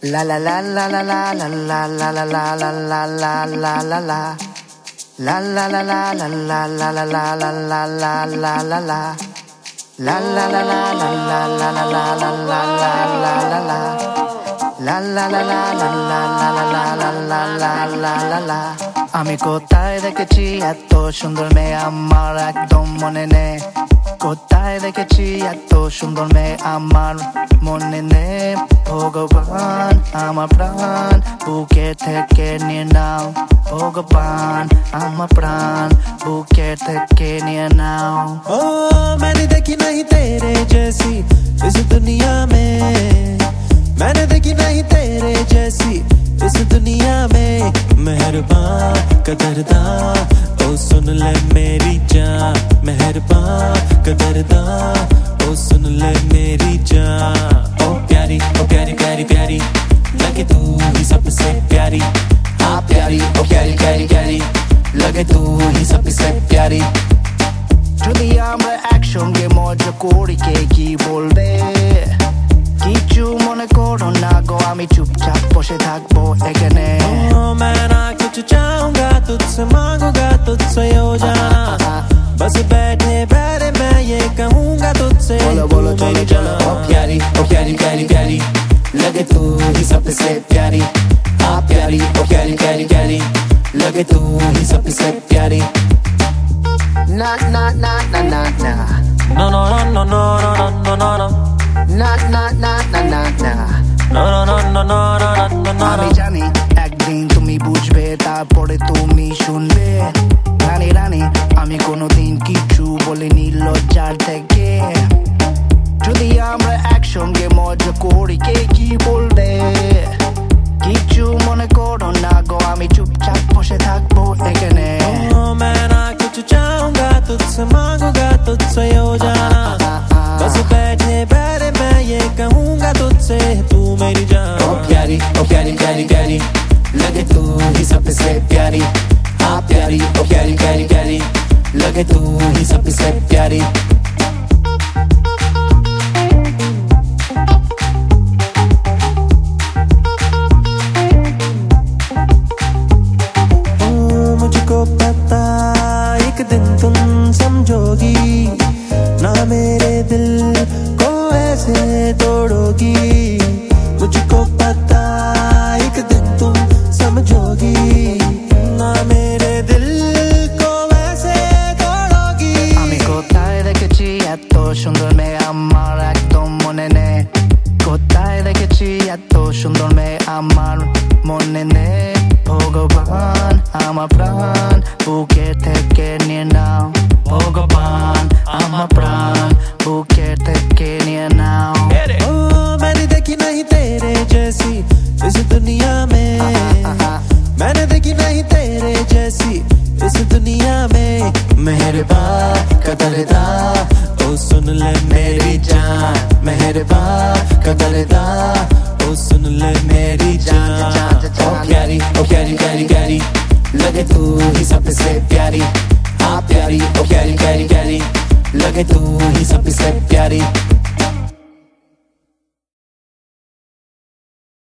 La la la la la la la la la la la la la la la la la. La la la la la la la la la la la la la la la. La la la la la la la la la la la la la la. La la la la la la la la la la la la la. আমি কোথায় দেখেছি এত সুন্দর মেয়ে আমার একদম মনে নেই কোথায় দেখেছি এত সুন্দর মেয়ে আমার মনে নেই ভগবান আমার প্রাণ বুকে থেকে নিয়ে নাও भगवान আমার প্রাণ বুকে থেকে নিয়ে নাও ओ मैंने देखी नहीं तेरे जैसी इस दुनिया में मैंने देखी नहीं तेरे जैसी इस दुनिया में मेहरबान कदरदान ओ सुन ले मेरी जान मेहरबान कदरदान ओ सुन ले मेरी जान ओ प्यारी प्यारी प्यारी लगे तू ही सबसे प्यारी हाँ प्यारी ओ प्यारी प्यारी प्यारी लगे तू ही सबसे प्यारी যদি আমরা একসঙ্গে মজা করি কে কি বলবে কিছু মনে করো না গো আমি চুপচাপ বসে থাকবো এখানে मैं ना कुछ चाहूंगा तुझसे मांगूंगा तुझसे हो जाना बस बैठे बैठे मैं ये कहूंगा तुझसे बोलो मेरी जान ओ प्यारी प्यारी प्यारी लगे तू ही सबसे प्यारी हाँ प्यारी ओ प्यारी प्यारी प्यारी लगे तू ही सबसे प्यारी ना ना ना ना ना ना no no no no no no no no না না না না না না no no no no no no no আমি জানি একদিন তুমি বুঝবে তারপরে তুমি শুনবে রানী রানী আমি কোনোদিন কিছু বলিনি লজ্জার থেকে যদি আমরা একসঙ্গে মজা করি কে কি বলবে কিছু মনে করো না গো আমি চুপচাপ বসে থাকবো এখানে मैं ना कुछ चाहूंगा तुझसे मांगूंगा तुझसे हो जाना बस बैठे बैठे मैं ये कहूंगा तुझसे तू मेरी जान ओ प्यारी प्यारी प्यारी लगे तू ही सबसे प्यारी हाँ प्यारी ओ प्यारी प्यारी प्यारी लगे तू ही सबसे प्यारी मुझको पता एक दिन तुम समझोगी ना मेरे दिल को ऐसे तोड़ोगी मुझको पता एक दिन तुम समझोगी ना मेरे दिल को ऐसे तोड़ोगी আমি কোথায় দেখেছি এত সুন্দর মেয়ে আমার একদম মনে নেই কোথায় দেখেছি এত সুন্দর মেয়ে আমার মনে নেই ভগবান আমার প্রাণ বুকে থেকে নিয়ে নাও ভগবান আমার প্রাণ বুকে থেকে নিয়ে নাও ओ मैंने देखी नहीं तेरे जैसी इस दुनिया में मैंने देखी नहीं तेरे जैसी इस दुनिया में मेहरबान कदरदान ओ सुन ले मेरी जान मेहरबान कदरदान ओ सुन ले मेरी जान ओ प्यारी प्यारी प्यारी लगे तू ही सबसे प्यारी हाँ प्यारी ओ प्यारी प्यारी प्यारी लगे तू ही सबसे प्यारी